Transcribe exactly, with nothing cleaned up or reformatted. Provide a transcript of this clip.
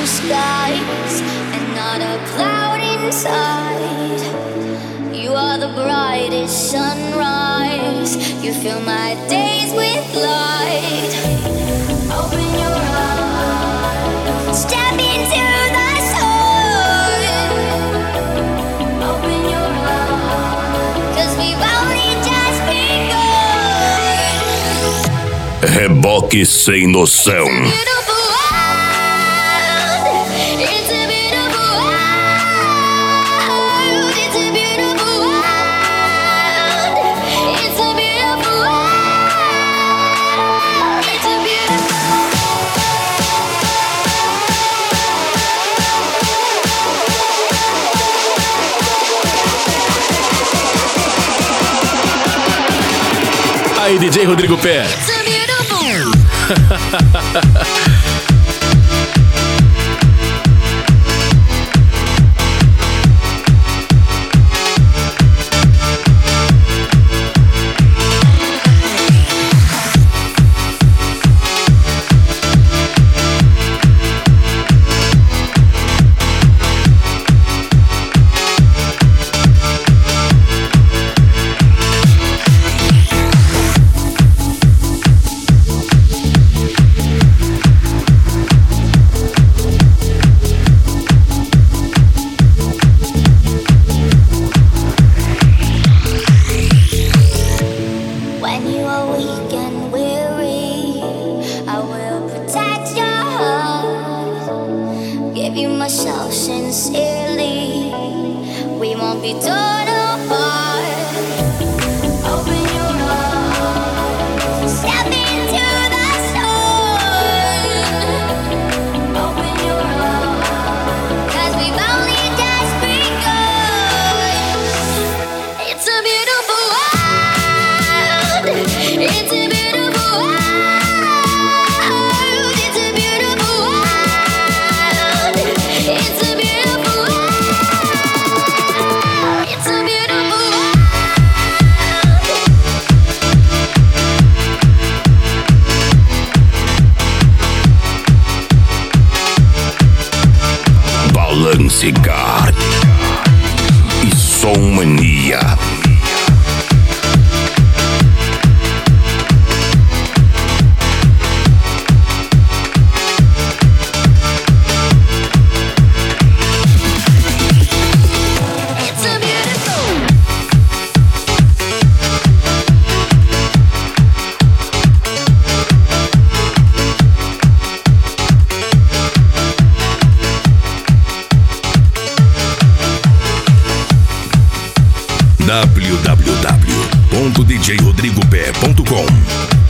blue skies and not a cloud inside. You are the brightest sunrise. You fill my days with light. Open your eyes, step into the sun. Open your eyes, 'cause we've only just begun. Reboque sem noção. Aí, D J Rodrigo Pé. Cigar e Som Mania. w w w ponto d j rodrigo pé ponto com